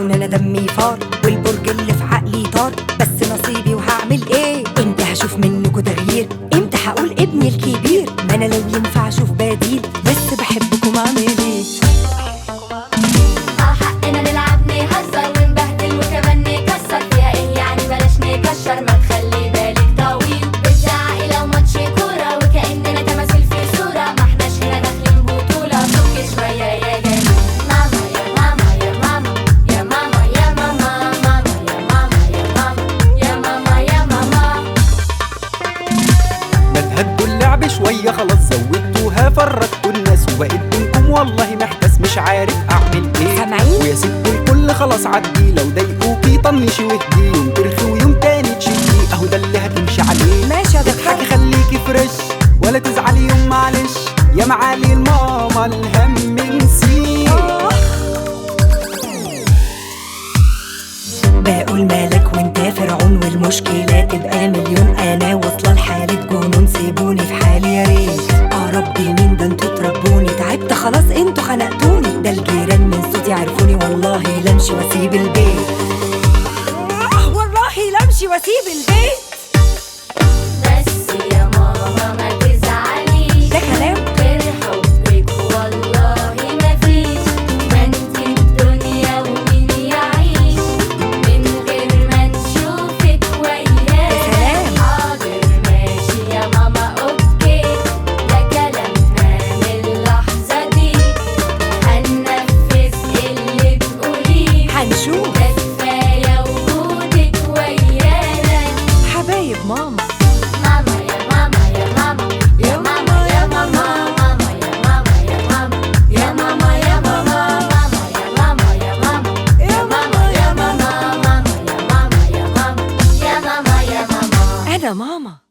ان انا دمي فار والبرج اللي في عقلي طار، بس نصيبي وهعمل ايه؟ امتى هشوف منكوا تغيير؟ امتى هقول ابني الكبير؟ ما انا لو ينفع اشوف بديل، بس بحبكم اعمل ايه؟ حقنا نلعب نهزر ونبهدل وكمان نكسر، فيها ايه يعني بلاش نكشر، ما تخلي بالك طويل بتزعقي لو ماتش كورة وكأننا تماثيل في صورة، ما احناش هنا داخلين بطولة، فك شوية يا جميل. ماما يا ماما يا ماما يا ماما يا ماما ماما يا ماما يا ماما يا ماما يا ماما. ما تهدوا اللعب شوية خلاص، زودتوها فرقتوا الناس وبقيت بينكم والله محتاس مش عارف اعمل ايه. سامعين؟ ويا ست الكل خلاص عدي، لو ضايقوكي طنشي واهدي، يوم ترخي ويوم تاني تشدي، اهو ده اللي هتمشي عليه. ماشي يا اضحكي دكتور. خليكي فريش ولا تزعلي يوم معلش، يا معالي الماما الهم نسيه. بقول مالك وانت فرعون والمشكلة تبقى مليون، انا واصلة لحالة جنون، سيبوني في حالي يا ريت. ربي مين ده انتوا تربوني، تعبت خلاص انتوا خنقتوني، ده الجيران من صوتي عرفوني، والله لا امشي واسيب البيت، والله لا امشي واسيب البيت. بس يا ماما ما تزعليش، ده كلام؟ غير حبك والله مفيش، ما انت الدنيا ومين يعيش من غير ما نشوفك وياه. يا سلام. حاضر ماشي يا ماما اوكي، ده كلامنا من اللحظة دي، هننفذ اللي تقوليه، هنشوف. ده كفاية وجودك ويانا. حبايب ماما. ماما يا ماما يا ماما يا ماما يا ماما ماما يا ماما يا ماما يا ماما يا ماما يا ماما يا ماما يا ماما يا ماما ماما يا ماما يا ماما يا ماما يا ماما. انا ماما.